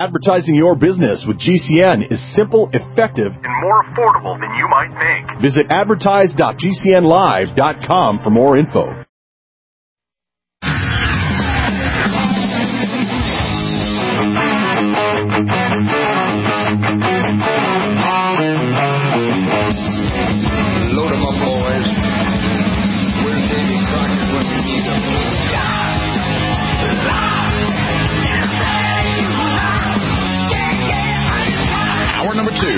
Advertising your business with GCN is simple, effective, and more affordable than you might think. Visit advertise.gcnlive.com for more info. Load 'em up, boys. Where's Davy Crockett when we need him? Hour number 2.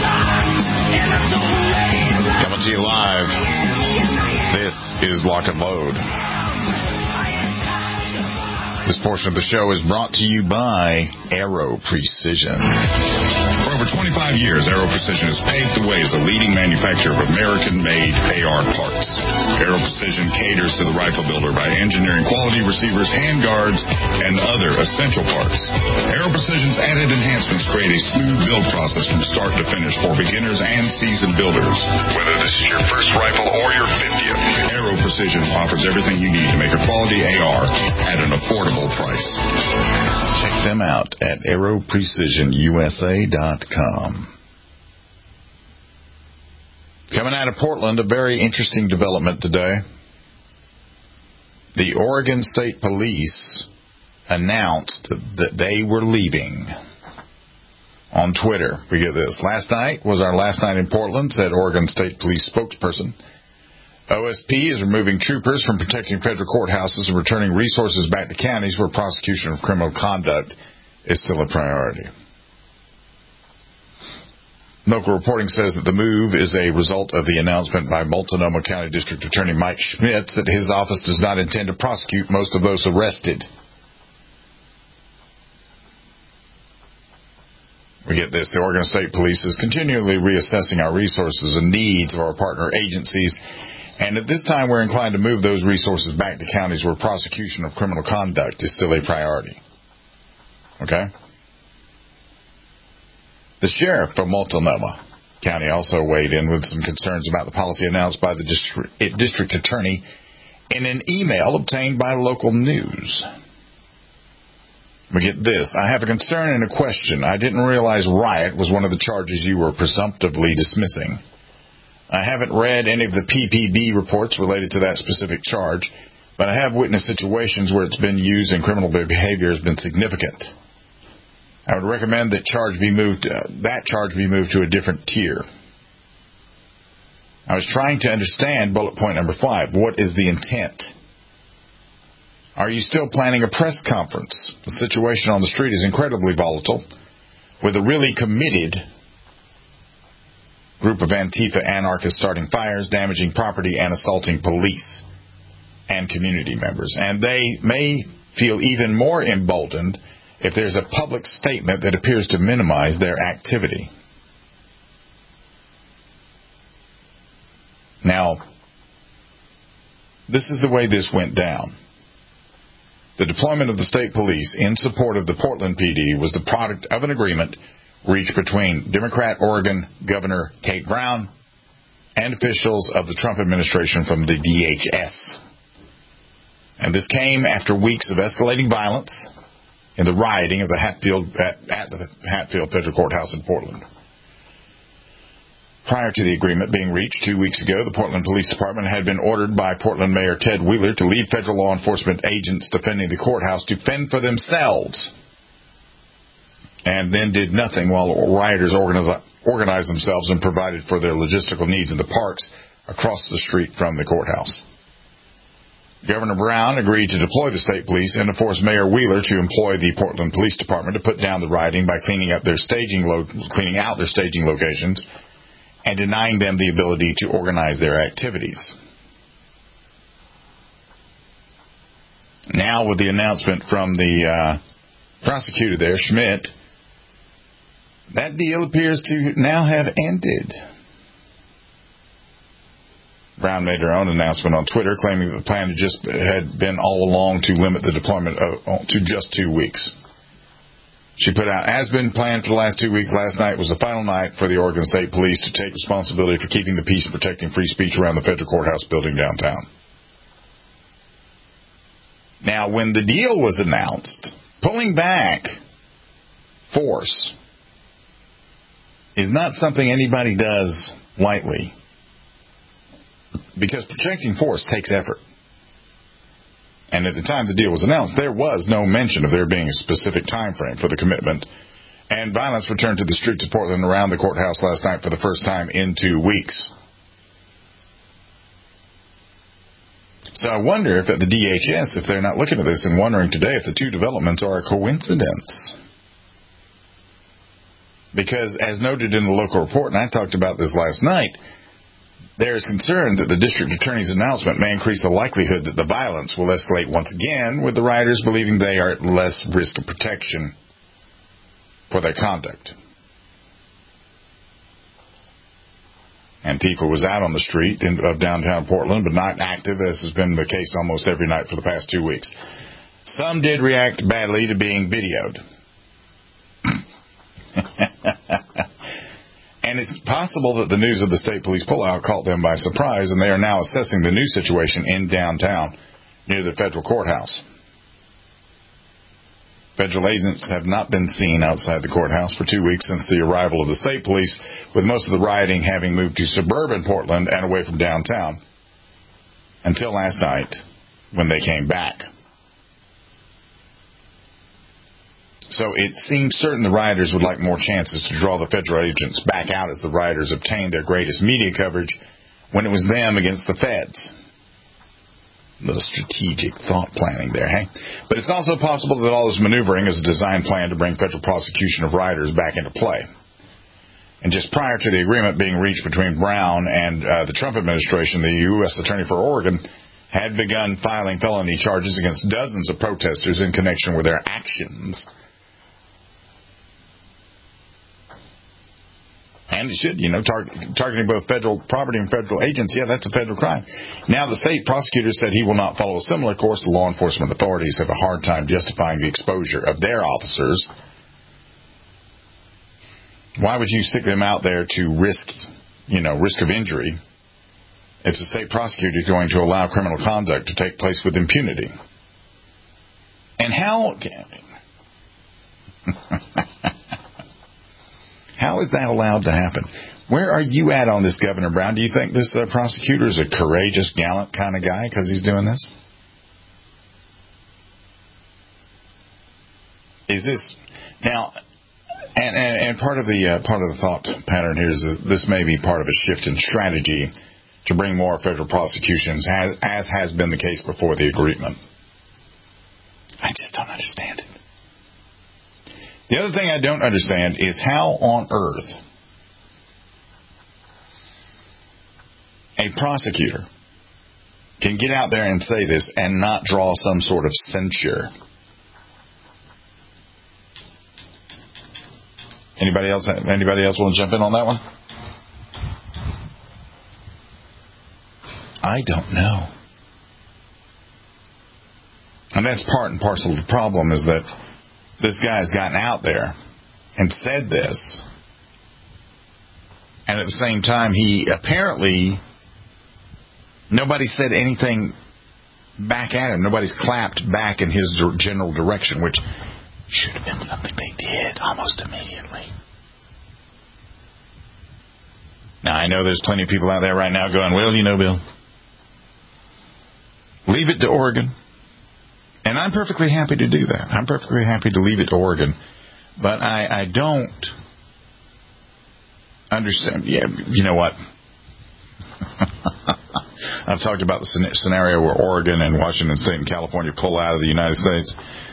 Coming to you live. This is Lock and Load. This portion of the show is brought to you by Aero Precision. For over 25 years, Aero Precision has paved the way as a leading manufacturer of American-made AR parts. Aero Precision caters to the rifle builder by engineering quality receivers, handguards, and other essential parts. Aero Precision's added enhancements create a smooth build process from start to finish for beginners and seasoned builders. Whether this is your first rifle or your 50th, Aero Precision offers everything you need to make a quality AR at an affordable price. Check them out at aeroprecisionusa.com. Coming out of Portland, a very interesting development today. The Oregon State Police announced that they were leaving. On Twitter, we get this. Last night was our last night in Portland, said Oregon State Police spokesperson. OSP is removing troopers from protecting federal courthouses and returning resources back to counties where prosecution of criminal conduct is still a priority. Local reporting says that the move is a result of the announcement by Multnomah County District Attorney Mike Schmitz that his office does not intend to prosecute most of those arrested. We get this. The Oregon State Police is continually reassessing our resources and needs of our partner agencies, and at this time we're inclined to move those resources back to counties where prosecution of criminal conduct is still a priority. Okay? The sheriff of Multnomah County also weighed in with some concerns about the policy announced by the district attorney in an email obtained by local news. We get this. I have a concern and a question. I didn't realize riot was one of the charges you were presumptively dismissing. I haven't read any of the PPB reports related to that specific charge, but I have witnessed situations where it's been used and criminal behavior has been significant. I would recommend that charge be moved to a different tier. I was trying to understand bullet point number 5. What is the intent? Are you still planning a press conference? The situation on the street is incredibly volatile, with a really committed group of Antifa anarchists starting fires, damaging property, and assaulting police and community members. And they may feel even more emboldened if there's a public statement that appears to minimize their activity. Now, this is the way this went down. The deployment of the state police in support of the Portland PD was the product of an agreement reached between Democrat Oregon Governor Kate Brown and officials of the Trump administration from the DHS. And this came after weeks of escalating violence in the rioting of the Hatfield Federal Courthouse in Portland. Prior to the agreement being reached 2 weeks ago, the Portland Police Department had been ordered by Portland Mayor Ted Wheeler to leave federal law enforcement agents defending the courthouse to fend for themselves, and then did nothing while rioters organized themselves and provided for their logistical needs in the parks across the street from the courthouse. Governor Brown agreed to deploy the state police and to force Mayor Wheeler to employ the Portland Police Department to put down the rioting by cleaning out their staging locations and denying them the ability to organize their activities. Now, with the announcement from the prosecutor there, Schmidt, that deal appears to now have ended. Brown made her own announcement on Twitter, claiming that the plan had been all along to limit the deployment to just 2 weeks. She put out, as been planned for the last 2 weeks, last night was the final night for the Oregon State Police to take responsibility for keeping the peace and protecting free speech around the federal courthouse building downtown. Now, when the deal was announced, pulling back force is not something anybody does lightly, because projecting force takes effort. And at the time the deal was announced, there was no mention of there being a specific time frame for the commitment. And violence returned to the streets of Portland around the courthouse last night for the first time in 2 weeks. So I wonder if at the DHS, if they're not looking at this and wondering today if the two developments are a coincidence. Because as noted in the local report, and I talked about this last night, there is concern that the district attorney's announcement may increase the likelihood that the violence will escalate once again, with the rioters believing they are at less risk of protection for their conduct. Antifa was out on the street of downtown Portland, but not active, as has been the case almost every night for the past 2 weeks. Some did react badly to being videoed. And it's possible that the news of the state police pullout caught them by surprise, and they are now assessing the new situation in downtown near the federal courthouse. Federal agents have not been seen outside the courthouse for 2 weeks since the arrival of the state police, with most of the rioting having moved to suburban Portland and away from downtown, until last night when they came back. So it seems certain the rioters would like more chances to draw the federal agents back out as the rioters obtained their greatest media coverage when it was them against the feds. A little strategic thought planning there, hey? But it's also possible that all this maneuvering is a design plan to bring federal prosecution of rioters back into play. And just prior to the agreement being reached between Brown and the Trump administration, the U.S. Attorney for Oregon had begun filing felony charges against dozens of protesters in connection with their actions. And it should, targeting both federal property and federal agents. Yeah, that's a federal crime. Now, the state prosecutor said he will not follow a similar course. The law enforcement authorities have a hard time justifying the exposure of their officers. Why would you stick them out there to risk of injury? It's the state prosecutor going to allow criminal conduct to take place with impunity. And how is that allowed to happen? Where are you at on this, Governor Brown? Do you think this prosecutor is a courageous, gallant kind of guy because he's doing this? Is this now? And part of the thought pattern here is that this may be part of a shift in strategy to bring more federal prosecutions, as has been the case before the agreement. I just don't understand it. The other thing I don't understand is how on earth a prosecutor can get out there and say this and not draw some sort of censure. Anybody else want to jump in on that one? I don't know. And that's part and parcel of the problem, is that this guy's gotten out there and said this. And at the same time, he apparently, nobody said anything back at him. Nobody's clapped back in his general direction, which should have been something they did almost immediately. Now, I know there's plenty of people out there right now going, well, Bill, leave it to Oregon. And I'm perfectly happy to do that. I'm perfectly happy to leave it to Oregon. But I don't understand. Yeah, you know what? I've talked about the scenario where Oregon and Washington State and California pull out of the United States.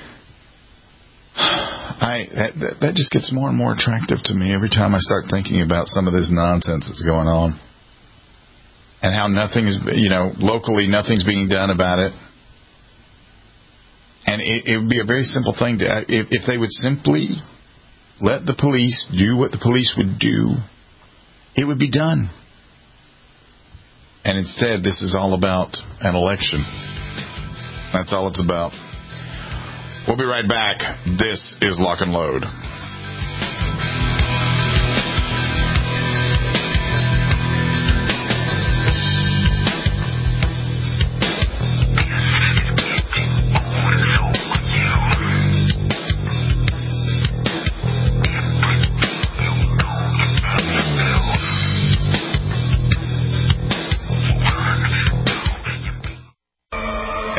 That just gets more and more attractive to me every time I start thinking about some of this nonsense that's going on. And how nothing is, locally nothing's being done about it. And it would be a very simple thing if they would simply let the police do what the police would do, it would be done. And instead, this is all about an election. That's all it's about. We'll be right back. This is Lock and Load.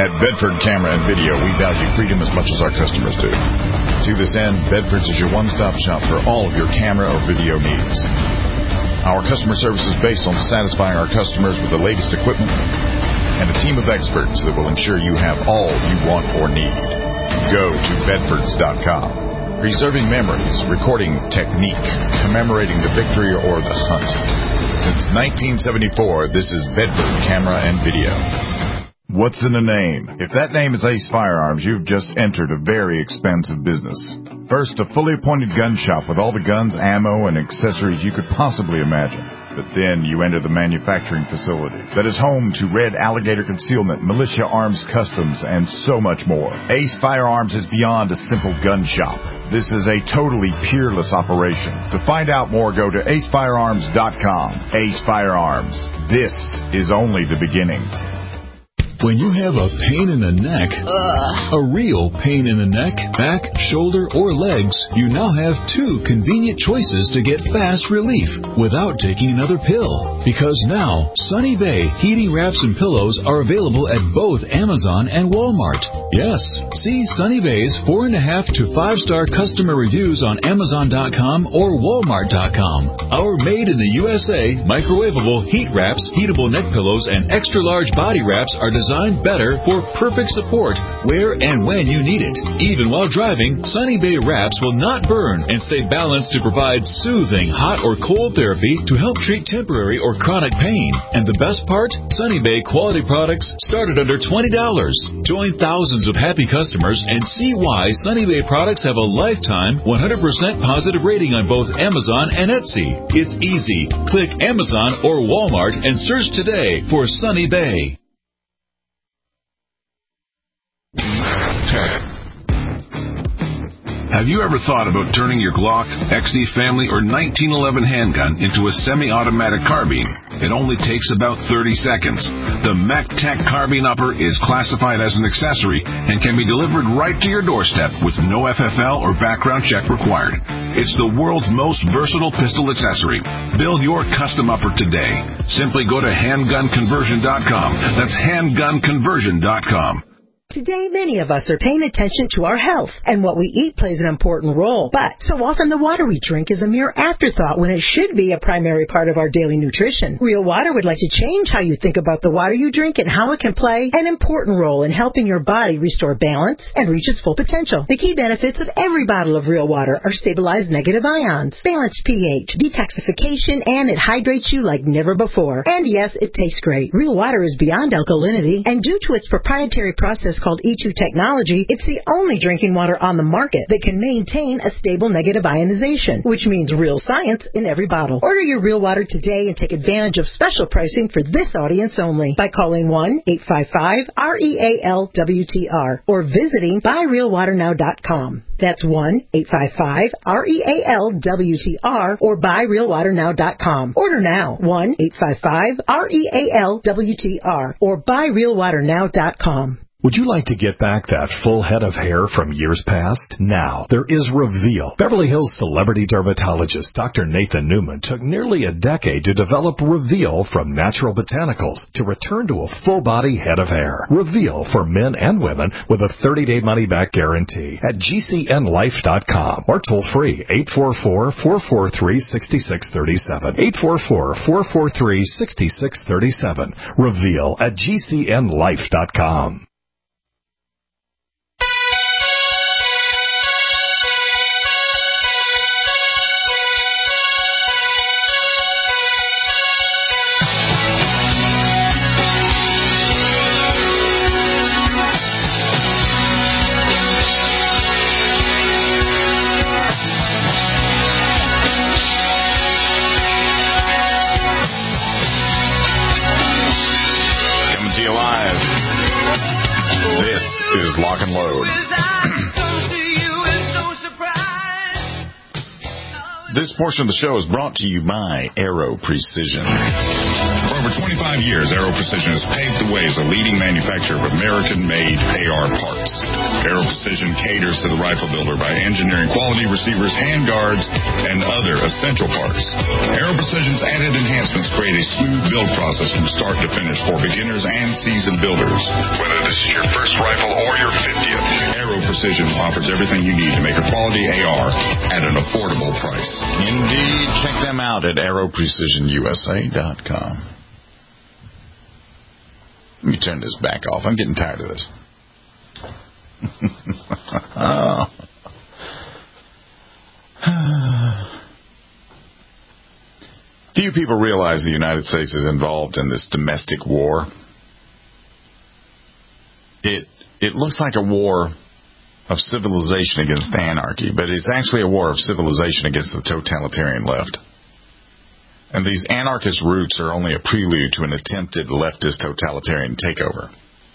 At Bedford Camera and Video, we value freedom as much as our customers do. To this end, Bedford's is your one-stop shop for all of your camera or video needs. Our customer service is based on satisfying our customers with the latest equipment and a team of experts that will ensure you have all you want or need. Go to bedfords.com. Preserving memories, recording technique, commemorating the victory or the hunt. Since 1974, this is Bedford Camera and Video. What's in a name? If that name is Ace Firearms, you've just entered a very expensive business. First, a fully appointed gun shop with all the guns, ammo, and accessories you could possibly imagine. But then you enter the manufacturing facility that is home to Red Alligator Concealment, Militia Arms Customs, and so much more. Ace Firearms is beyond a simple gun shop. This is a totally peerless operation. To find out more, go to acefirearms.com. Ace Firearms. This is only the beginning. When you have a pain in the neck, a real pain in the neck, back, shoulder, or legs, you now have two convenient choices to get fast relief without taking another pill. Because now, Sunny Bay heating wraps and pillows are available at both Amazon and Walmart. Yes, see Sunny Bay's 4.5 to 5-star customer reviews on Amazon.com or Walmart.com. Our made in the USA microwavable heat wraps, heatable neck pillows, and extra large body wraps are designed better for perfect support where and when you need it. Even while driving, Sunny Bay wraps will not burn and stay balanced to provide soothing hot or cold therapy to help treat temporary or chronic pain. And the best part? Sunny Bay quality products start at under $20. Join thousands of happy customers and see why Sunny Bay products have a lifetime 100% positive rating on both Amazon and Etsy. It's easy. Click Amazon or Walmart and search today for Sunny Bay. 10. Have you ever thought about turning your Glock, XD Family, or 1911 handgun into a semi-automatic carbine? It only takes about 30 seconds. The MacTac Carbine Upper is classified as an accessory and can be delivered right to your doorstep with no FFL or background check required. It's the world's most versatile pistol accessory. Build your custom upper today. Simply go to handgunconversion.com. That's handgunconversion.com. Today, many of us are paying attention to our health, and what we eat plays an important role. But so often the water we drink is a mere afterthought when it should be a primary part of our daily nutrition. Real Water would like to change how you think about the water you drink and how it can play an important role in helping your body restore balance and reach its full potential. The key benefits of every bottle of Real Water are stabilized negative ions, balanced pH, detoxification, and it hydrates you like never before. And yes, it tastes great. Real Water is beyond alkalinity, and due to its proprietary process called E2 technology, it's the only drinking water on the market that can maintain a stable negative ionization, which means real science in every bottle. Order your Real Water today and take advantage of special pricing for this audience only by calling 1-855-REAL-WTR or visiting buyrealwaternow.com. That's 1-855-REAL-WTR or buyrealwaternow.com. Order now. 1-855-REAL-WTR or buyrealwaternow.com. Would you like to get back that full head of hair from years past? Now, there is Reveal. Beverly Hills celebrity dermatologist Dr. Nathan Newman took nearly a decade to develop Reveal from natural botanicals to return to a full-body head of hair. Reveal for men and women with a 30-day money-back guarantee at GCNlife.com or toll-free 844-443-6637. 844-443-6637. Reveal at GCNlife.com. Lock and Load. This portion of the show is brought to you by Aero Precision. For over 25 years, Aero Precision has paved the way as a leading manufacturer of American-made AR parts. Arrow Precision caters to the rifle builder by engineering quality receivers, handguards, and other essential parts. Arrow Precision's added enhancements create a smooth build process from start to finish for beginners and seasoned builders. Whether this is your first rifle or your 50th, Arrow Precision offers everything you need to make a quality AR at an affordable price. Indeed, check them out at arrowprecisionusa.com. Let me turn this back off. I'm getting tired of this. Few people realize the United States is involved in this domestic war. It looks like a war of civilization against anarchy, but it's actually a war of civilization against the totalitarian left. And these anarchist roots are only a prelude to an attempted leftist totalitarian takeover.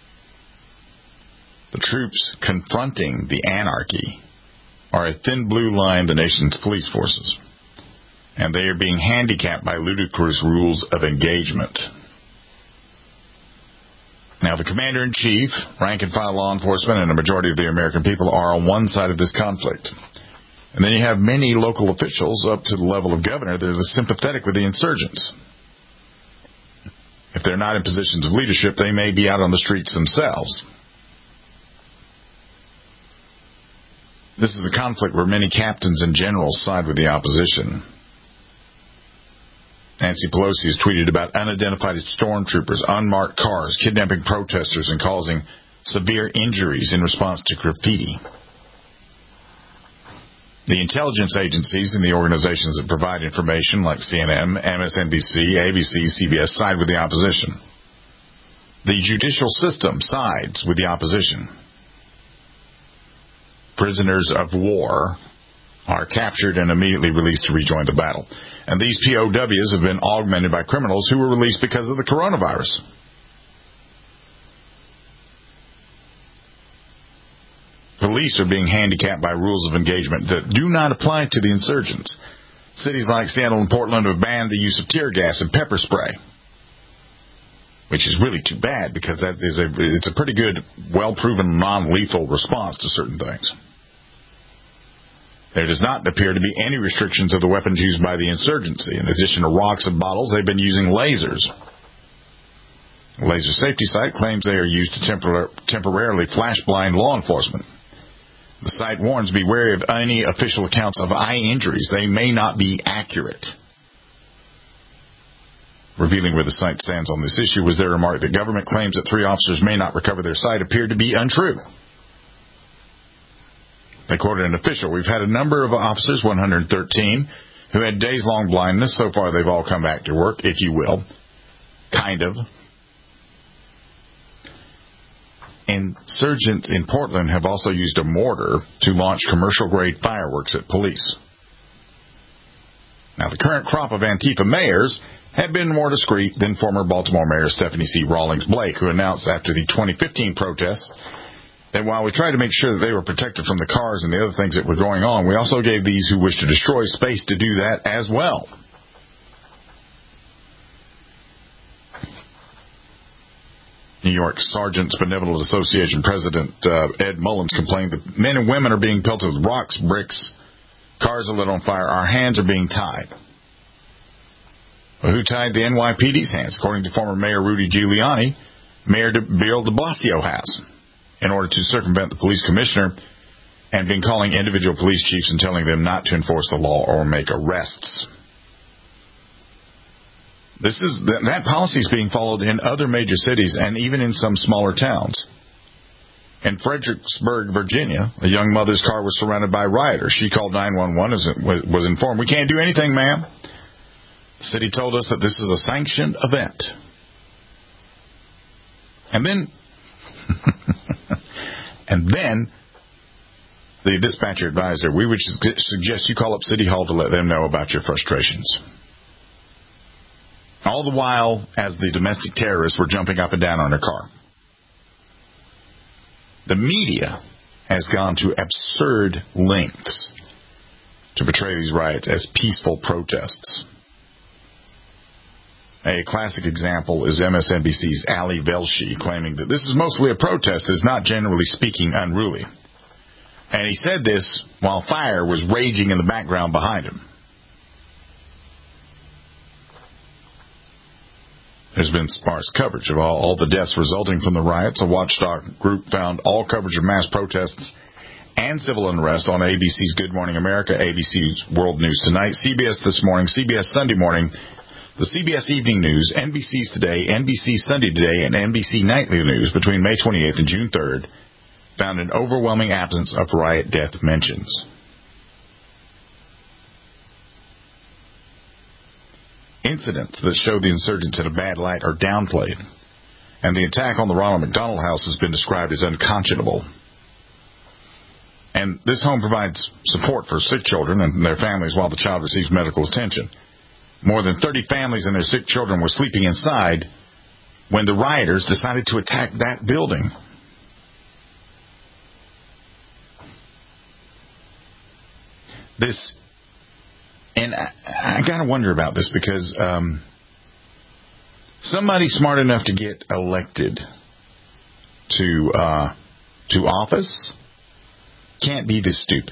The troops confronting the anarchy are a thin blue line the nation's police forces, and they are being handicapped by ludicrous rules of engagement. Now, the commander-in-chief, rank-and-file law enforcement, and a majority of the American people are on one side of this conflict. And then you have many local officials up to the level of governor that are sympathetic with the insurgents. If they're not in positions of leadership, they may be out on the streets themselves. This is a conflict where many captains and generals side with the opposition. Nancy Pelosi has tweeted about unidentified stormtroopers, unmarked cars, kidnapping protesters, and causing severe injuries in response to graffiti. The intelligence agencies and the organizations that provide information, like CNN, MSNBC, ABC, CBS, side with the opposition. The judicial system sides with the opposition. Prisoners of war are captured and immediately released to rejoin the battle. And these POWs have been augmented by criminals who were released because of the coronavirus. Police are being handicapped by rules of engagement that do not apply to the insurgents. Cities like Seattle and Portland have banned the use of tear gas and pepper spray, which is really too bad because it's a pretty good, well-proven, non-lethal response to certain things. There does not appear to be any restrictions of the weapons used by the insurgency. In addition to rocks and bottles, they've been using lasers. The Laser Safety Site claims they are used to temporarily flash-blind law enforcement. The site warns, be wary of any official accounts of eye injuries. They may not be accurate. Revealing where the site stands on this issue was their remark that government claims that 3 officers may not recover their sight appeared to be untrue. They quoted an official, "We've had a number of officers, 113, who had days-long blindness. So far, they've all come back to work, if you will. Kind of." Insurgents in Portland have also used a mortar to launch commercial-grade fireworks at police. Now, the current crop of Antifa mayors have been more discreet than former Baltimore Mayor Stephanie C. Rawlings Blake, who announced after the 2015 protests that while we tried to make sure that they were protected from the cars and the other things that were going on, we also gave these who wish to destroy space to do that as well. New York Sergeants Benevolent Association President Ed Mullins complained that men and women are being pelted with rocks, bricks, cars are lit on fire, our hands are being tied. Well, who tied the NYPD's hands? According to former Mayor Rudy Giuliani, Mayor Bill de Blasio has, in order to circumvent the police commissioner, and been calling individual police chiefs and telling them not to enforce the law or make arrests. That policy is being followed in other major cities and even in some smaller towns. In Fredericksburg, Virginia, a young mother's car was surrounded by rioters. She called 911 and was informed, "We can't do anything, ma'am. The city told us that this is a sanctioned event." And then the dispatcher advised her, "We would suggest you call up City Hall to let them know about your frustrations." All the while, as the domestic terrorists were jumping up and down on her car. The media has gone to absurd lengths to portray these riots as peaceful protests. A classic example is MSNBC's Ali Velshi claiming that this is mostly a protest, is not generally speaking unruly. And he said this while fire was raging in the background behind him. There's been sparse coverage of all the deaths resulting from the riots. A watchdog group found all coverage of mass protests and civil unrest on ABC's Good Morning America, ABC's World News Tonight, CBS This Morning, CBS Sunday Morning, the CBS Evening News, NBC's Today, NBC Sunday Today, and NBC Nightly News between May 28th and June 3rd found an overwhelming absence of riot death mentions. Incidents that show the insurgents in a bad light are downplayed, and the attack on the Ronald McDonald House has been described as unconscionable. And this home provides support for sick children and their families while the child receives medical attention. More than 30 families and their sick children were sleeping inside when the rioters decided to attack that building. And I got to wonder about this because somebody smart enough to get elected to office can't be this stupid.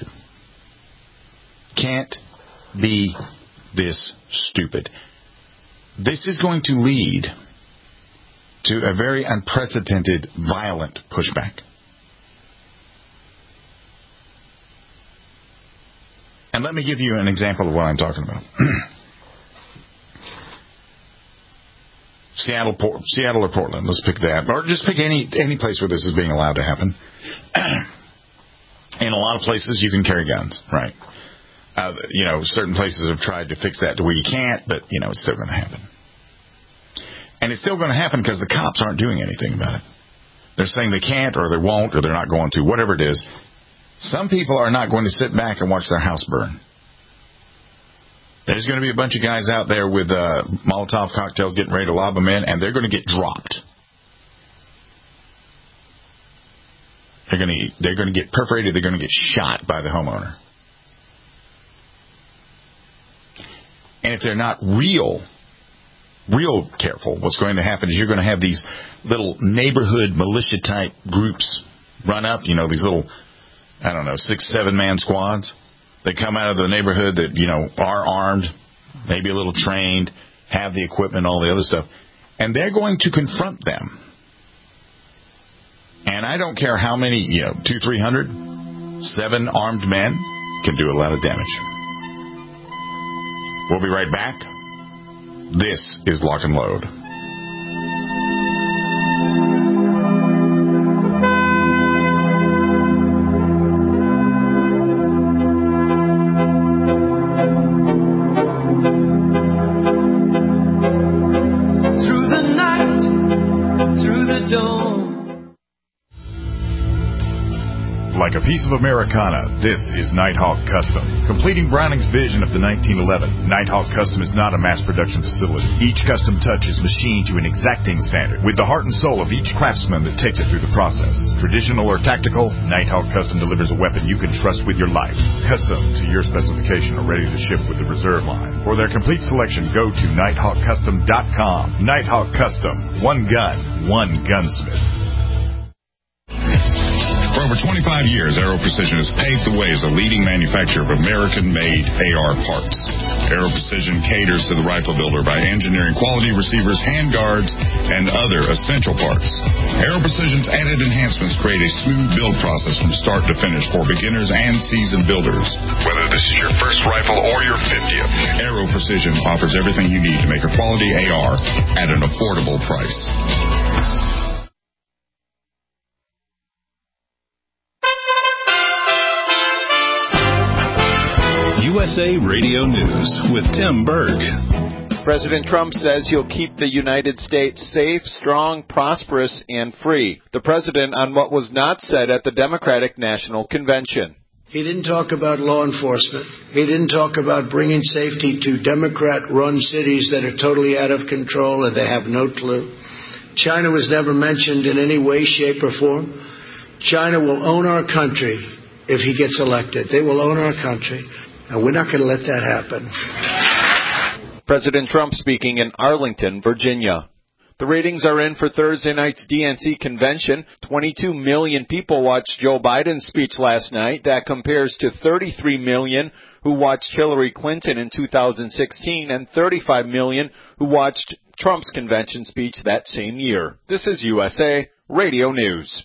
Can't be this stupid. This is going to lead to a very unprecedented, violent pushback. And let me give you an example of what I'm talking about. Seattle or Portland, let's pick that. Or just pick any place where this is being allowed to happen. In a lot of places, you can carry guns, right? Certain places have tried to fix that to where you can't, but, it's still going to happen. And it's still going to happen because the cops aren't doing anything about it. They're saying they can't or they won't or they're not going to, whatever it is. Some people are not going to sit back and watch their house burn. There's going to be a bunch of guys out there with Molotov cocktails getting ready to lob them in, and they're going to get dropped. They're going to get perforated. They're going to get shot by the homeowner. And if they're not real careful, what's going to happen is you're going to have these little neighborhood militia-type groups run up, these little, 6-7 man squads. They come out of the neighborhood that, are armed, maybe a little trained, have the equipment, all the other stuff. And they're going to confront them. And I don't care how many, 200-300, 7 armed men can do a lot of damage. We'll be right back. This is Lock and Load. Like a piece of Americana, this is Nighthawk Custom. Completing Browning's vision of the 1911, Nighthawk Custom is not a mass production facility. Each custom touch is machined to an exacting standard, with the heart and soul of each craftsman that takes it through the process. Traditional or tactical, Nighthawk Custom delivers a weapon you can trust with your life. Custom to your specification or ready to ship with the reserve line. For their complete selection, go to NighthawkCustom.com. Nighthawk Custom. One gun, one gunsmith. For over 25 years, Aero Precision has paved the way as a leading manufacturer of American-made AR parts. Aero Precision caters to the rifle builder by engineering quality receivers, handguards, and other essential parts. Aero Precision's added enhancements create a smooth build process from start to finish for beginners and seasoned builders. Whether this is your first rifle or your 50th, Aero Precision offers everything you need to make a quality AR at an affordable price. USA Radio News with Tim Berg. President Trump says he'll keep the United States safe, strong, prosperous, and free. The president on what was not said at the Democratic National Convention. He didn't talk about law enforcement. He didn't talk about bringing safety to Democrat-run cities that are totally out of control and they have no clue. China was never mentioned in any way, shape, or form. China will own our country if he gets elected. They will own our country. And we're not going to let that happen. President Trump speaking in Arlington, Virginia. The ratings are in for Thursday night's DNC convention. 22 million people watched Joe Biden's speech last night. That compares to 33 million who watched Hillary Clinton in 2016 and 35 million who watched Trump's convention speech that same year. This is USA Radio News.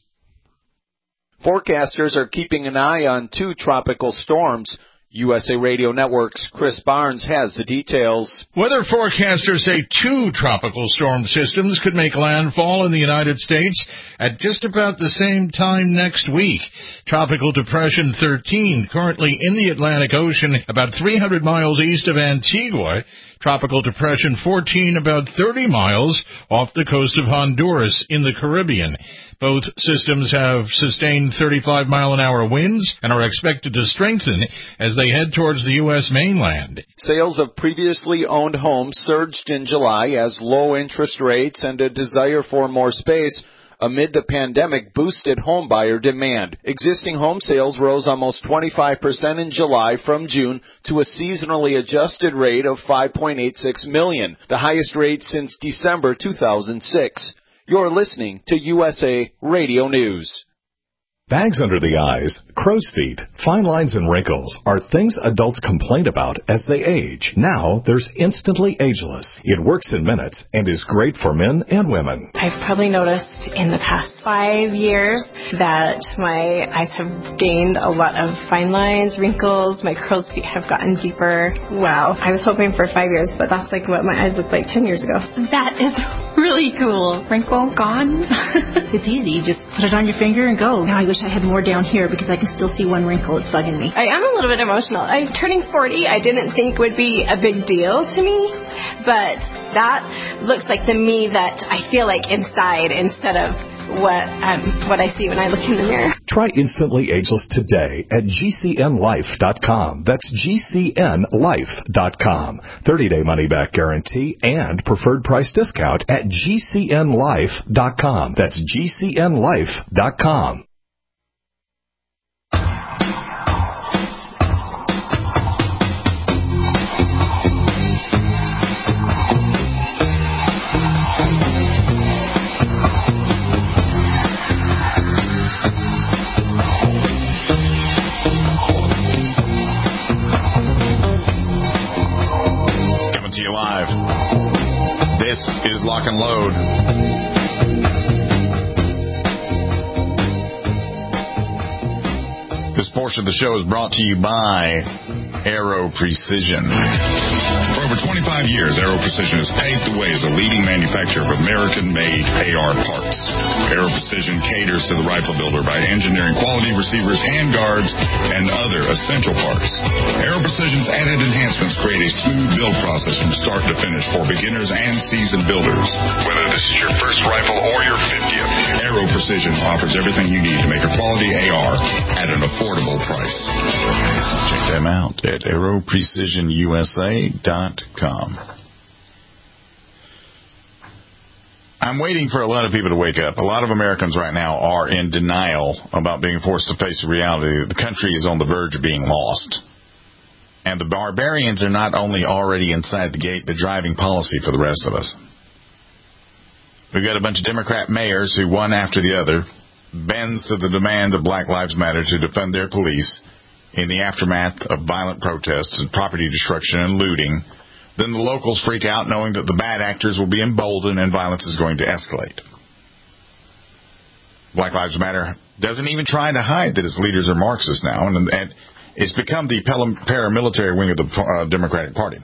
Forecasters are keeping an eye on 2 tropical storms. USA Radio Network's Chris Barnes has the details. Weather forecasters say 2 tropical storm systems could make landfall in the United States at just about the same time next week. Tropical Depression 13, currently in the Atlantic Ocean, about 300 miles east of Antigua. Tropical Depression 14, about 30 miles off the coast of Honduras in the Caribbean. Both systems have sustained 35-mile-an-hour winds and are expected to strengthen as they head towards the U.S. mainland. Sales of previously owned homes surged in July as low interest rates and a desire for more space amid the pandemic boosted home buyer demand. Existing home sales rose almost 25% in July from June to a seasonally adjusted rate of 5.86 million, the highest rate since December 2006. You're listening to USA Radio News. Bags under the eyes, crow's feet, fine lines, and wrinkles are things adults complain about as they age. Now, there's Instantly Ageless. It works in minutes and is great for men and women. I've probably noticed in the past 5 years that my eyes have gained a lot of fine lines, wrinkles, my crow's feet have gotten deeper. Wow. I was hoping for 5 years, but that's like what my eyes looked like 10 years ago. That is really cool. Wrinkle gone. It's easy. You just put it on your finger and go. Now I wish I had more down here because I can still see one wrinkle. It's bugging me. I am a little bit emotional. I'm turning 40. I didn't think would be a big deal to me, but that looks like the me that I feel like inside instead of what I see when I look in the mirror. Try Instantly Ageless today at GCNLife.com. That's GCNLife.com. 30-day money-back guarantee and preferred price discount at GCNLife.com. That's GCNLife.com. This is Lock and Load. This portion of the show is brought to you by Aero Precision. For over 25 years, Aero Precision has paved the way as a leading manufacturer of American-made AR parts. Aero Precision caters to the rifle builder by engineering quality receivers, handguards, and other essential parts. Aero Precision's added enhancements create a smooth build process from start to finish for beginners and seasoned builders. Whether this is your first rifle or your 50th, Aero Precision offers everything you need to make a quality AR at an affordable price. Check them out at AeroPrecisionUSA.com. I'm waiting for a lot of people to wake up. A lot of Americans right now are in denial about being forced to face the reality that the country is on the verge of being lost. And the barbarians are not only already inside the gate, but driving policy for the rest of us. We've got a bunch of Democrat mayors who, one after the other, bends to the demand of Black Lives Matter to defund their police in the aftermath of violent protests and property destruction and looting. Then the locals freak out knowing that the bad actors will be emboldened and violence is going to escalate. Black Lives Matter doesn't even try to hide that its leaders are Marxists now, and it's become the paramilitary wing of the Democratic Party.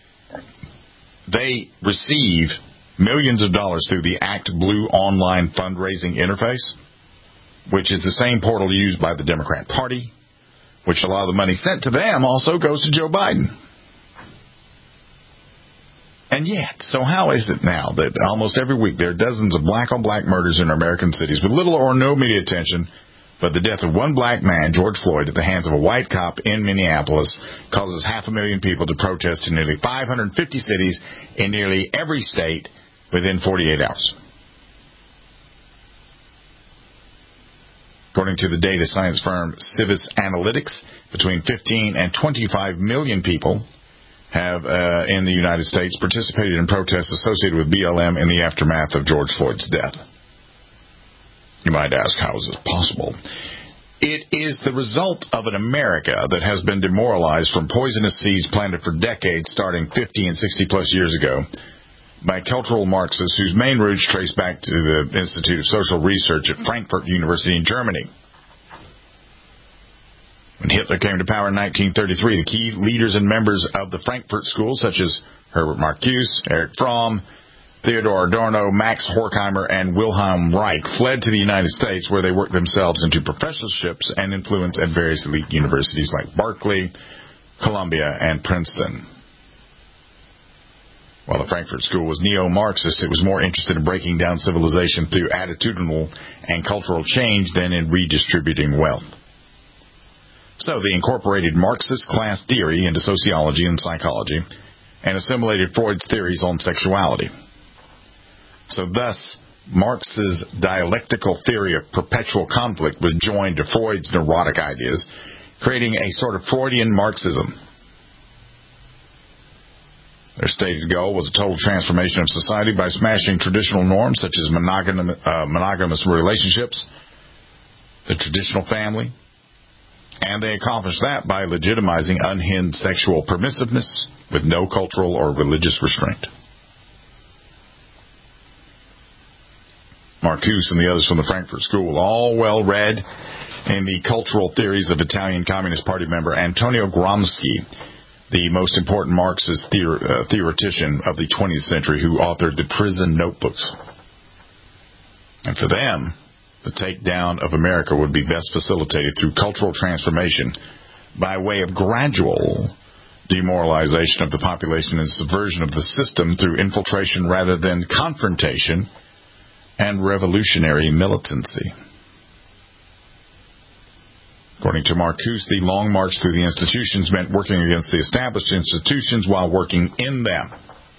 They receive millions of dollars through the Act Blue online fundraising interface, which is the same portal used by the Democrat Party, which a lot of the money sent to them also goes to Joe Biden. And yet, so how is it now that almost every week there are dozens of black-on-black murders in our American cities with little or no media attention, but the death of one black man, George Floyd, at the hands of a white cop in Minneapolis causes 500,000 people to protest in nearly 550 cities in nearly every state within 48 hours. According to the data science firm Civis Analytics, between 15 and 25 million people have, in the United States, participated in protests associated with BLM in the aftermath of George Floyd's death. You might ask, how is this possible? It is the result of an America that has been demoralized from poisonous seeds planted for decades, starting 50 and 60-plus years ago, by cultural Marxists whose main roots trace back to the Institute of Social Research at Frankfurt University in Germany. When Hitler came to power in 1933, the key leaders and members of the Frankfurt School, such as Herbert Marcuse, Erich Fromm, Theodor Adorno, Max Horkheimer, and Wilhelm Reich, fled to the United States, where they worked themselves into professorships and influence at various elite universities like Berkeley, Columbia, and Princeton. While the Frankfurt School was neo-Marxist, it was more interested in breaking down civilization through attitudinal and cultural change than in redistributing wealth. So they incorporated Marxist class theory into sociology and psychology and assimilated Freud's theories on sexuality. So thus, Marx's dialectical theory of perpetual conflict was joined to Freud's neurotic ideas, creating a sort of Freudian Marxism. Their stated goal was a total transformation of society by smashing traditional norms such as monogamous relationships, the traditional family, and they accomplished that by legitimizing unhinged sexual permissiveness with no cultural or religious restraint. Marcuse and the others from the Frankfurt School, all well read in the cultural theories of Italian Communist Party member Antonio Gramsci, the most important Marxist theoretician of the 20th century, who authored the Prison Notebooks. And for them, the takedown of America would be best facilitated through cultural transformation by way of gradual demoralization of the population and subversion of the system through infiltration rather than confrontation and revolutionary militancy. According to Marcuse, the long march through the institutions meant working against the established institutions while working in them.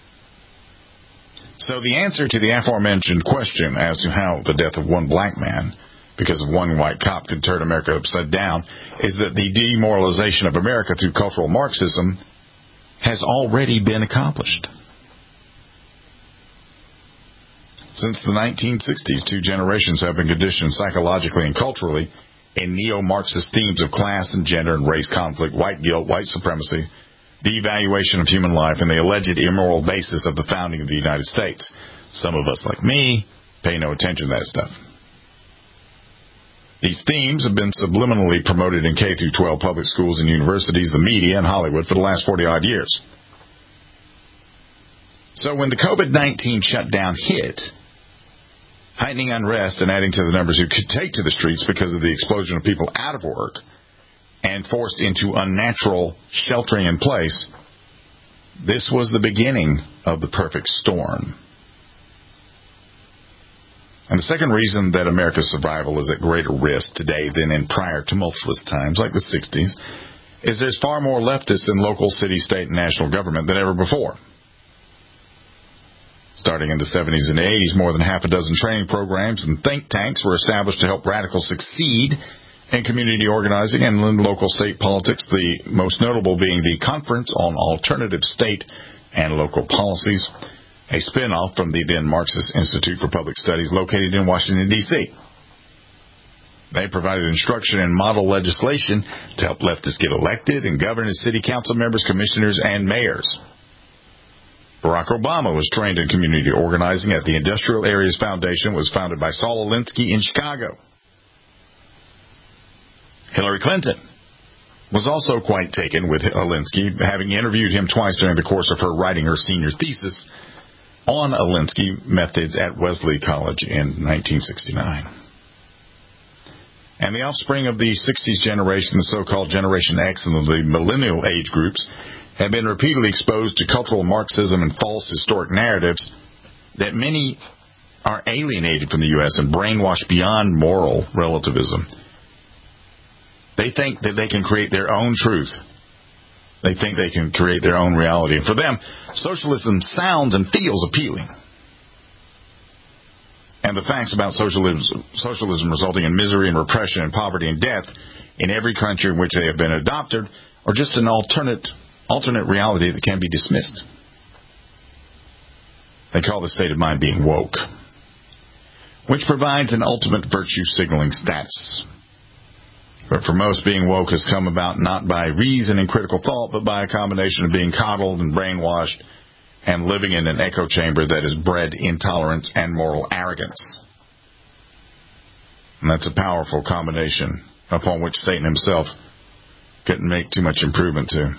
So the answer to the aforementioned question as to how the death of one black man because of one white cop could turn America upside down is that the demoralization of America through cultural Marxism has already been accomplished. Since the 1960s, two generations have been conditioned psychologically and culturally in neo-Marxist themes of class and gender and race conflict, white guilt, white supremacy, devaluation of human life, and the alleged immoral basis of the founding of the United States. Some of us, like me, pay no attention to that stuff. These themes have been subliminally promoted in K-12 public schools and universities, the media, and Hollywood for the last 40-odd years. So when the COVID-19 shutdown hit, heightening unrest and adding to the numbers who could take to the streets because of the explosion of people out of work and forced into unnatural sheltering in place, this was the beginning of the perfect storm. And the second reason that America's survival is at greater risk today than in prior tumultuous times like the 60s is there's far more leftists in local, city, state, and national government than ever before. Starting in the 70s and 80s, more than half a dozen training programs and think tanks were established to help radicals succeed in community organizing and in local state politics, the most notable being the Conference on Alternative State and Local Policies, a spin-off from the then Marxist Institute for Public Studies located in Washington, D.C. They provided instruction and model legislation to help leftists get elected and govern as city council members, commissioners, and mayors. Barack Obama was trained in community organizing at the Industrial Areas Foundation, was founded by Saul Alinsky in Chicago. Hillary Clinton was also quite taken with Alinsky, having interviewed him twice during the course of her writing her senior thesis on Alinsky methods at Wesley College in 1969. And the offspring of the 60s generation, the so-called Generation X and the millennial age groups, have been repeatedly exposed to cultural Marxism and false historic narratives that many are alienated from the U.S. and brainwashed beyond moral relativism. They think that they can create their own truth. They think they can create their own reality. And for them, socialism sounds and feels appealing. And the facts about socialism resulting in misery and repression and poverty and death in every country in which they have been adopted are just an alternative alternate reality that can be dismissed. They call this state of mind being woke, which provides an ultimate virtue signaling status. But for most, being woke has come about not by reason and critical thought, but by a combination of being coddled and brainwashed and living in an echo chamber that has bred intolerance and moral arrogance. And that's a powerful combination upon which Satan himself couldn't make too much improvement to.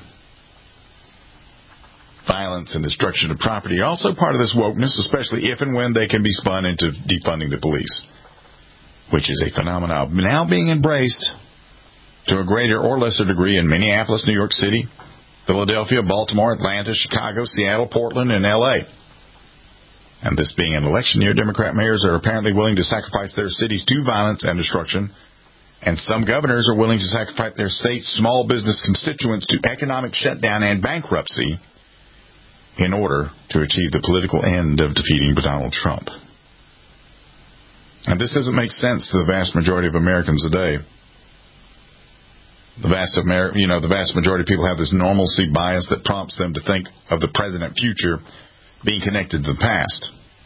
Violence and destruction of property are also part of this wokeness, especially if and when they can be spun into defunding the police, which is a phenomenon now being embraced to a greater or lesser degree in Minneapolis, New York City, Philadelphia, Baltimore, Atlanta, Chicago, Seattle, Portland, and L.A. And this being an election year, Democrat mayors are apparently willing to sacrifice their cities to violence and destruction, and some governors are willing to sacrifice their state's small business constituents to economic shutdown and bankruptcy in order to achieve the political end of defeating Donald Trump. And this doesn't make sense to the vast majority of Americans today. The vast majority of people have this normalcy bias that prompts them to think of the present future being connected to the past.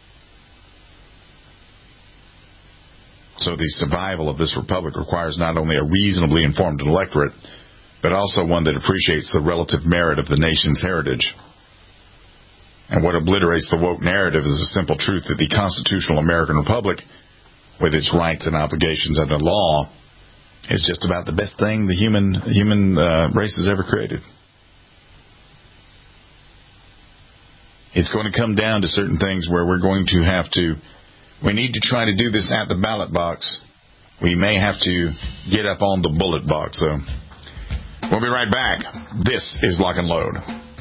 So the survival of this republic requires not only a reasonably informed electorate, but also one that appreciates the relative merit of the nation's heritage. And what obliterates the woke narrative is the simple truth that the constitutional American republic, with its rights and obligations under law, is just about the best thing the human race has ever created. It's going to come down to certain things where we need to try to do this at the ballot box. We may have to get up on the bullet box. So we'll be right back. This is Lock and Load.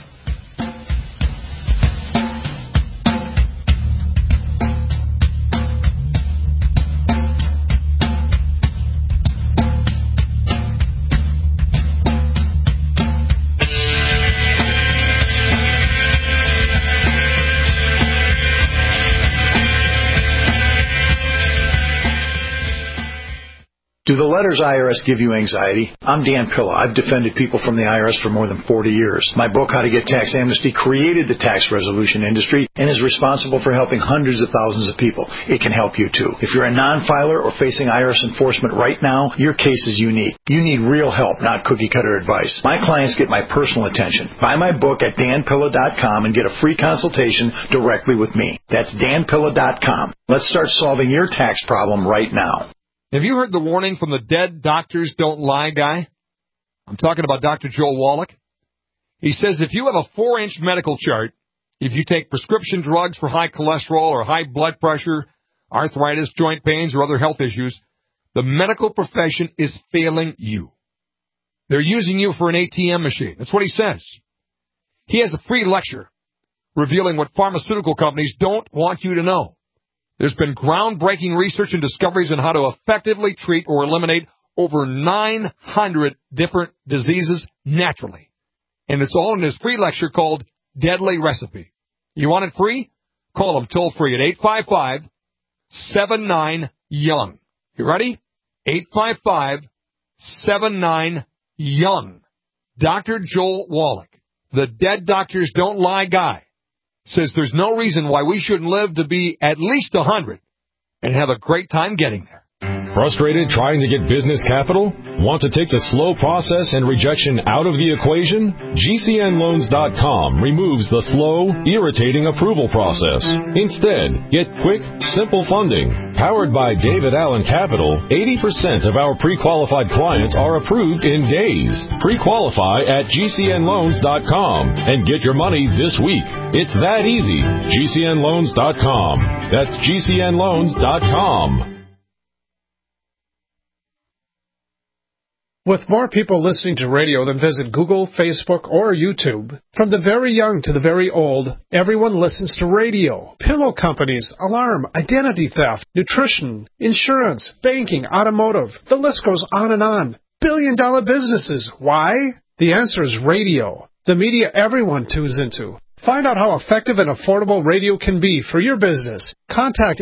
Do the letters IRS give you anxiety? I'm Dan Pilla. I've defended people from the IRS for more than 40 years. My book, How to Get Tax Amnesty, created the tax resolution industry and is responsible for helping hundreds of thousands of people. It can help you, too. If you're a non-filer or facing IRS enforcement right now, your case is unique. You need real help, not cookie-cutter advice. My clients get my personal attention. Buy my book at danpilla.com and get a free consultation directly with me. That's danpilla.com. Let's start solving your tax problem right now. Have you heard the warning from the dead doctors don't lie guy? I'm talking about Dr. Joel Wallach. He says if you have a 4-inch medical chart, if you take prescription drugs for high cholesterol or high blood pressure, arthritis, joint pains, or other health issues, the medical profession is failing you. They're using you for an ATM machine. That's what he says. He has a free lecture revealing what pharmaceutical companies don't want you to know. There's been groundbreaking research and discoveries on how to effectively treat or eliminate over 900 different diseases naturally. And it's all in his free lecture called Deadly Recipe. You want it free? Call him toll-free at 855-79-YOUNG. You ready? 855-79-YOUNG. Dr. Joel Wallach, the Dead Doctors Don't Lie guy, says there's no reason why we shouldn't live to be at least 100 and have a great time getting there. Frustrated trying to get business capital? Want to take the slow process and rejection out of the equation? GCNloans.com removes the slow, irritating approval process. Instead, get quick, simple funding. Powered by David Allen Capital, 80% of our pre-qualified clients are approved in days. Pre-qualify at GCNloans.com and get your money this week. It's that easy. GCNloans.com. That's GCNloans.com. With more people listening to radio than visit Google, Facebook, or YouTube, from the very young to the very old, everyone listens to radio. Pillow companies, alarm, identity theft, nutrition, insurance, banking, automotive. The list goes on and on. Billion-dollar businesses. Why? The answer is radio. The media everyone tunes into. Find out how effective and affordable radio can be for your business. Contact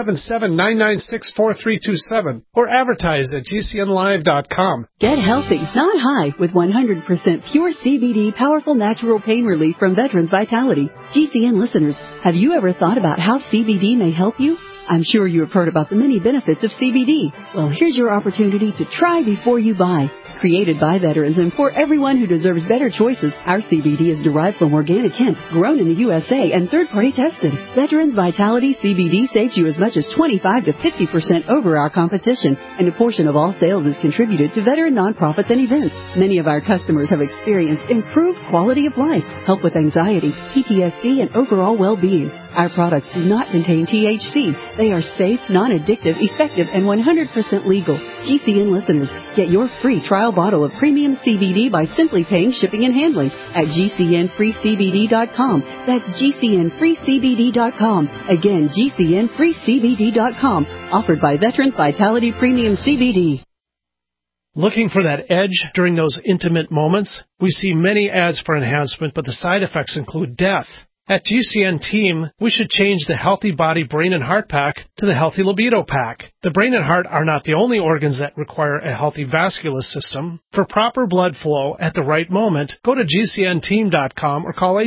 877-996-4327 or advertise at GCNlive.com. Get healthy, not high, with 100% pure CBD powerful natural pain relief from Veterans Vitality. GCN listeners, have you ever thought about how CBD may help you? I'm sure you have heard about the many benefits of CBD. Well, here's your opportunity to try before you buy. Created by veterans and for everyone who deserves better choices, our CBD is derived from organic hemp, grown in the USA, and third-party tested. Veterans Vitality CBD saves you as much as 25 to 50% over our competition, and a portion of all sales is contributed to veteran nonprofits and events. Many of our customers have experienced improved quality of life, help with anxiety, PTSD, and overall well-being. Our products do not contain THC. They are safe, non-addictive, effective, and 100% legal. GCN listeners, get your free trial bottle of premium CBD by simply paying shipping and handling at GCNFreeCBD.com. That's GCNFreeCBD.com. Again, GCNFreeCBD.com. Offered by Veterans Vitality Premium CBD. Looking for that edge during those intimate moments? We see many ads for enhancement, but the side effects include death. At GCN Team, we should change the Healthy Body, Brain, and Heart Pack to the Healthy Libido Pack. The brain and heart are not the only organs that require a healthy vascular system. For proper blood flow at the right moment, go to GCNteam.com or call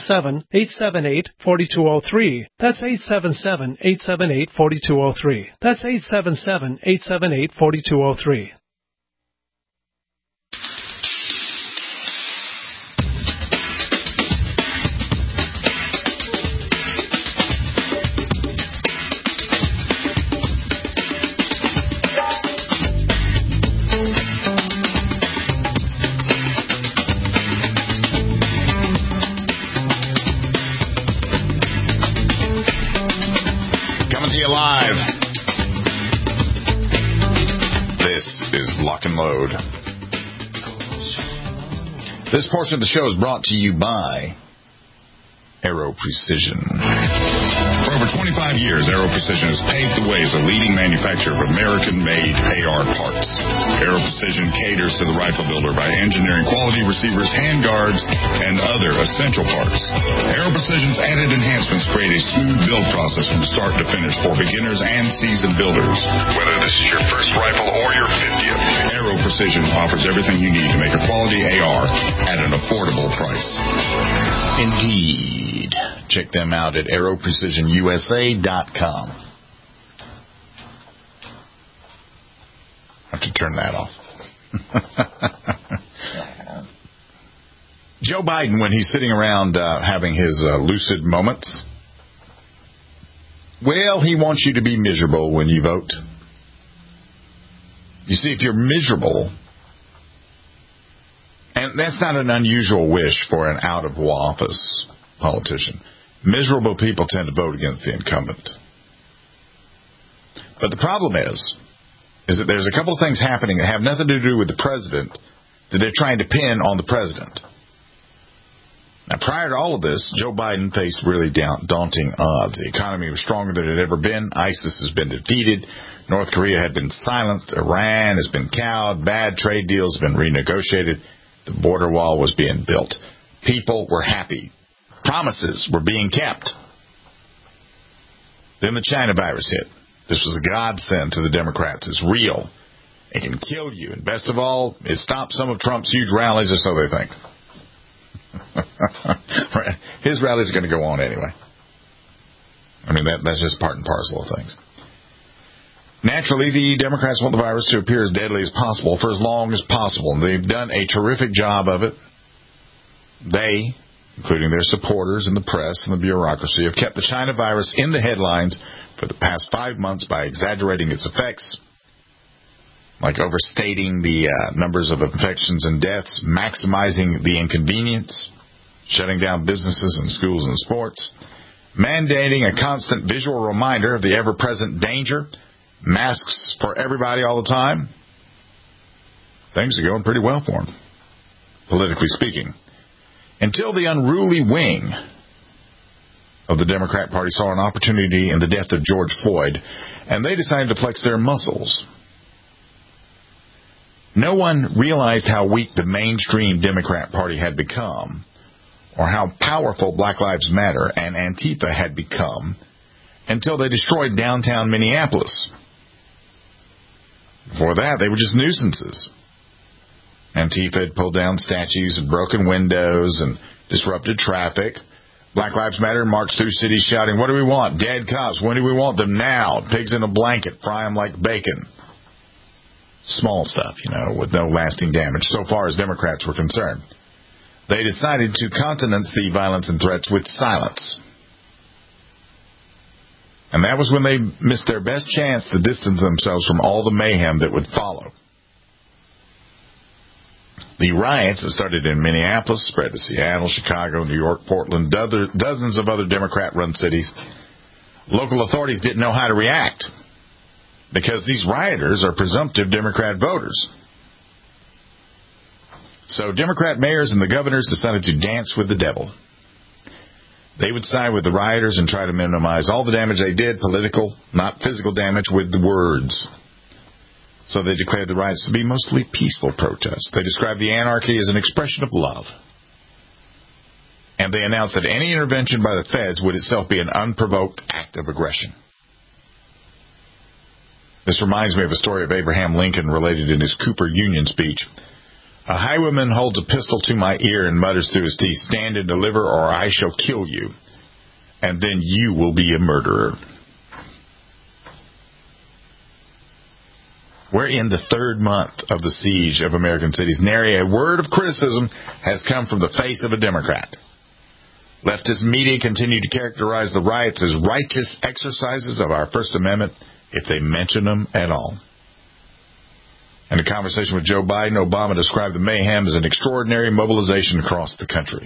877-878-4203. That's 877-878-4203. That's 877-878-4203. Live. This is Lock and Load. This portion of the show is brought to you by Aero Precision. For over 25 years, Aero Precision has paved the way as a leading manufacturer of American-made AR parts. Aero Precision caters to the rifle builder by engineering quality receivers, handguards, and other essential parts. Aero Precision's added enhancements create a smooth build process from start to finish for beginners and seasoned builders. Whether this is your first rifle or your 50th, Aero Precision offers everything you need to make a quality AR at an affordable price. Indeed. Check them out at aeroprecisionusa.com. I have to turn that off. Joe Biden, when he's sitting around having his lucid moments, well, he wants you to be miserable when you vote. You see, if you're miserable, and that's not an unusual wish for an out-of-office politician. Miserable people tend to vote against the incumbent. But the problem is that there's a couple of things happening that have nothing to do with the president that they're trying to pin on the president. Now, prior to all of this, Joe Biden faced really daunting odds. The economy was stronger than it had ever been. ISIS has been defeated. North Korea had been silenced. Iran has been cowed. Bad trade deals have been renegotiated. The border wall was being built. People were happy. Promises were being kept. Then the China virus hit. This was a godsend to the Democrats. It's real. It can kill you. And best of all, it stopped some of Trump's huge rallies, or so they think. His rallies are going to go on anyway. I mean, that's just part and parcel of things. Naturally, the Democrats want the virus to appear as deadly as possible for as long as possible. They've done a terrific job of it. They, including their supporters and the press and the bureaucracy, have kept the China virus in the headlines for the past 5 months by exaggerating its effects, like overstating the numbers of infections and deaths, maximizing the inconvenience, shutting down businesses and schools and sports, mandating a constant visual reminder of the ever-present danger, masks for everybody all the time. Things are going pretty well for them, politically speaking. Until the unruly wing of the Democrat Party saw an opportunity in the death of George Floyd, and they decided to flex their muscles. No one realized how weak the mainstream Democrat Party had become or how powerful Black Lives Matter and Antifa had become until they destroyed downtown Minneapolis. Before that, they were just nuisances. Antifa had pulled down statues and broken windows and disrupted traffic. Black Lives Matter marched through cities shouting, "What do we want? Dead cops. When do we want them? Now. Pigs in a blanket. Fry them like bacon." Small stuff, with no lasting damage, so far as Democrats were concerned. They decided to countenance the violence and threats with silence. And that was when they missed their best chance to distance themselves from all the mayhem that would follow. The riots that started in Minneapolis spread to Seattle, Chicago, New York, Portland, dozens of other Democrat-run cities. Local authorities didn't know how to react because these rioters are presumptive Democrat voters. So Democrat mayors and the governors decided to dance with the devil. They would side with the rioters and try to minimize all the damage they did, political, not physical damage, with the words. So they declared the riots to be mostly peaceful protests. They described the anarchy as an expression of love. And they announced that any intervention by the feds would itself be an unprovoked act of aggression. This reminds me of a story of Abraham Lincoln related in his Cooper Union speech. "A highwayman holds a pistol to my ear and mutters through his teeth, 'Stand and deliver, or I shall kill you, and then you will be a murderer.'" We're in the third month of the siege of American cities. Nary a word of criticism has come from the face of a Democrat. Leftist media continue to characterize the riots as righteous exercises of our First Amendment, if they mention them at all. In a conversation with Joe Biden, Obama described the mayhem as an extraordinary mobilization across the country.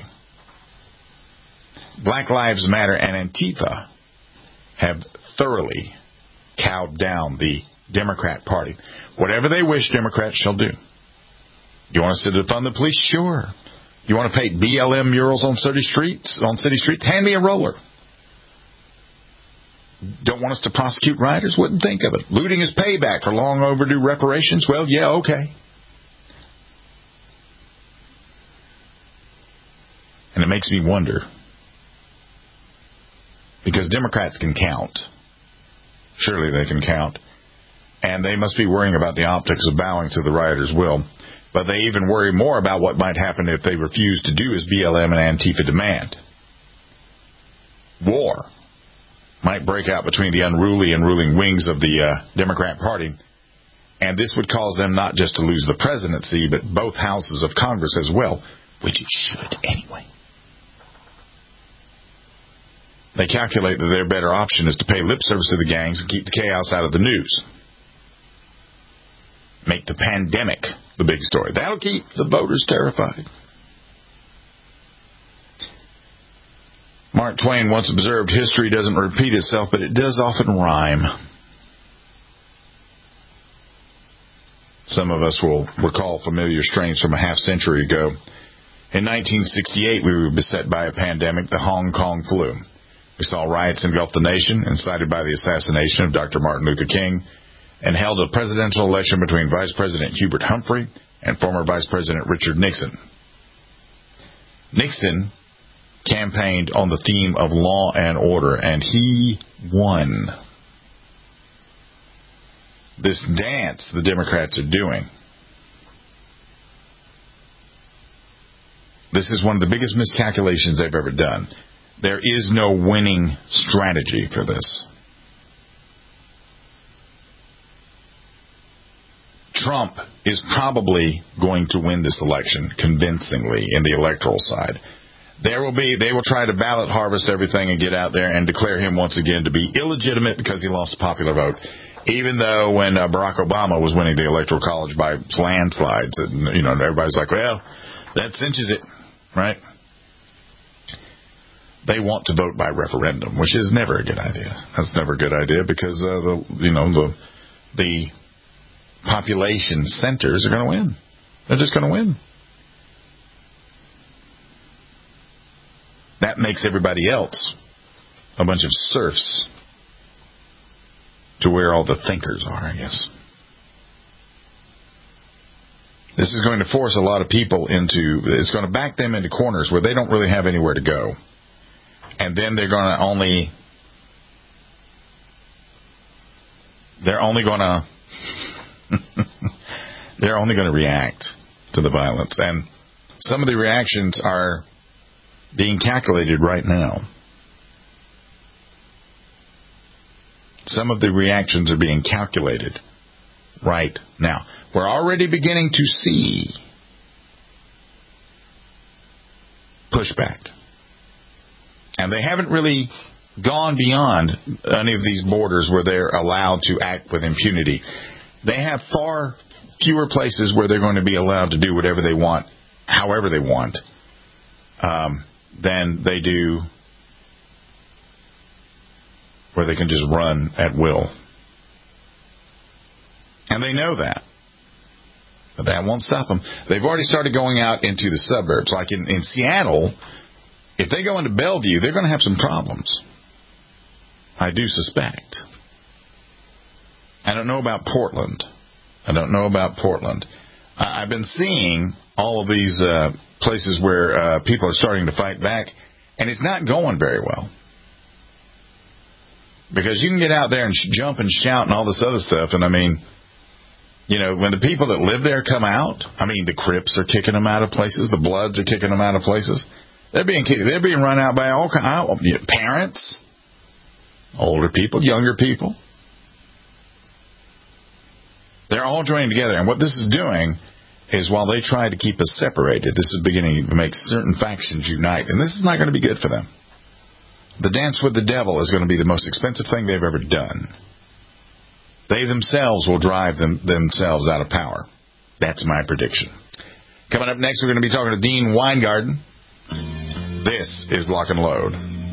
Black Lives Matter and Antifa have thoroughly cowed down the Democrat Party. Whatever they wish, Democrats shall do. You want us to defund the police? Sure. You want to paint BLM murals on city streets? Hand me a roller. Don't want us to prosecute rioters? Wouldn't think of it. Looting is payback for long overdue reparations? Well, yeah, okay. And it makes me wonder, because Democrats can count. Surely they can count. And they must be worrying about the optics of bowing to the rioters' will. But they even worry more about what might happen if they refuse to do as BLM and Antifa demand. War might break out between the unruly and ruling wings of the Democrat Party. And this would cause them not just to lose the presidency, but both houses of Congress as well, which it should anyway. They calculate that their better option is to pay lip service to the gangs and keep the chaos out of the news. Make the pandemic the big story. That'll keep the voters terrified. Mark Twain once observed, history doesn't repeat itself, but it does often rhyme. Some of us will recall familiar strains from a half-century ago. In 1968, we were beset by a pandemic, the Hong Kong flu. We saw riots engulf the nation, incited by the assassination of Dr. Martin Luther King, and held a presidential election between Vice President Hubert Humphrey and former Vice President Richard Nixon. Nixon campaigned on the theme of law and order, and he won. This dance the Democrats are doing, this is one of the biggest miscalculations they've ever done. There is no winning strategy for this. Trump is probably going to win this election convincingly in the electoral side. They will try to ballot harvest everything and get out there and declare him once again to be illegitimate because he lost the popular vote. Even though when Barack Obama was winning the Electoral College by landslides, and everybody's like, well, that cinches it, right? They want to vote by referendum, which is never a good idea. That's never a good idea because the population centers are going to win. They're just going to win. That makes everybody else a bunch of serfs to where all the thinkers are, I guess. This is going to force a lot of people it's going to back them into corners where they don't really have anywhere to go. And then they're only going to react to the violence. And some of the reactions are being calculated right now. Some of the reactions are being calculated right now. We're already beginning to see pushback. And they haven't really gone beyond any of these borders where they're allowed to act with impunity. They have far fewer places where they're going to be allowed to do whatever they want, however they want, than they do where they can just run at will. And they know that. But that won't stop them. They've already started going out into the suburbs. Like in Seattle, if they go into Bellevue, they're going to have some problems. I do suspect. I don't know about Portland. I've been seeing all of these places where people are starting to fight back, and it's not going very well. Because you can get out there and jump and shout and all this other stuff, and I mean, you know, when the people that live there come out, I mean, the Crips are kicking them out of places, the Bloods are kicking them out of places. They're being run out by all kinds of parents, older people, younger people. They're all joining together, and what this is doing is while they try to keep us separated, this is beginning to make certain factions unite, and this is not going to be good for them. The dance with the devil is going to be the most expensive thing they've ever done. They themselves will drive themselves out of power. That's my prediction. Coming up next, we're going to be talking to Dean Weingarten. This is Lock and Load.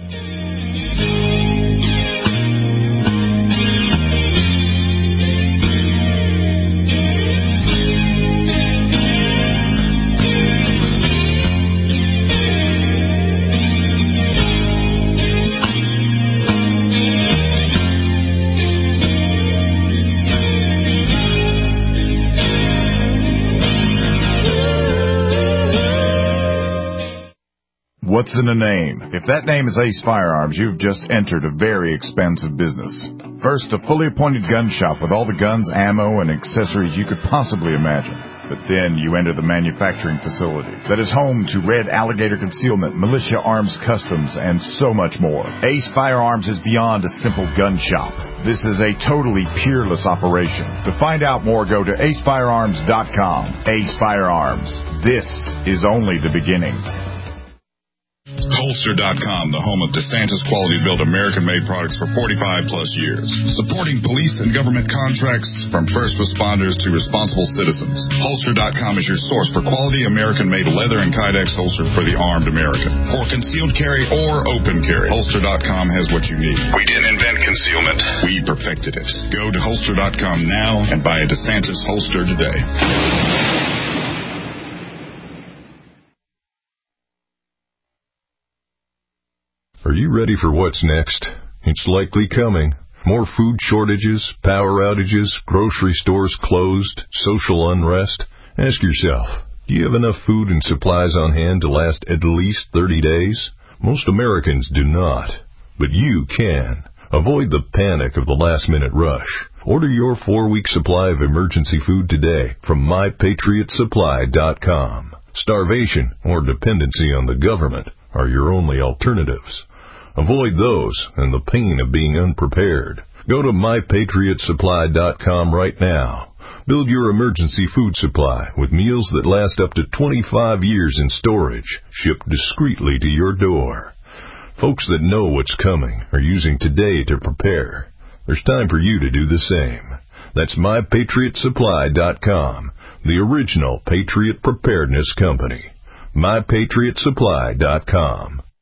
What's in a name? If that name is Ace Firearms, you've just entered a very expensive business. First, a fully appointed gun shop with all the guns, ammo, and accessories you could possibly imagine. But then you enter the manufacturing facility that is home to Red Alligator Concealment, Militia Arms Customs, and so much more. Ace Firearms is beyond a simple gun shop. This is a totally peerless operation. To find out more, go to acefirearms.com. Ace Firearms. This is only the beginning. Holster.com, the home of DeSantis quality-built American-made products for 45-plus years. Supporting police and government contracts from first responders to responsible citizens. Holster.com is your source for quality American-made leather and Kydex holster for the armed American. For concealed carry or open carry, Holster.com has what you need. We didn't invent concealment. We perfected it. Go to Holster.com now and buy a DeSantis holster today. Are you ready for what's next? It's likely coming. More food shortages, power outages, grocery stores closed, social unrest. Ask yourself, do you have enough food and supplies on hand to last at least 30 days? Most Americans do not, but you can. Avoid the panic of the last-minute rush. Order your 4-week supply of emergency food today from MyPatriotSupply.com. Starvation or dependency on the government are your only alternatives. Avoid those and the pain of being unprepared. Go to MyPatriotSupply.com right now. Build your emergency food supply with meals that last up to 25 years in storage, shipped discreetly to your door. Folks that know what's coming are using today to prepare. There's time for you to do the same. That's MyPatriotSupply.com, the original Patriot Preparedness Company. MyPatriotSupply.com.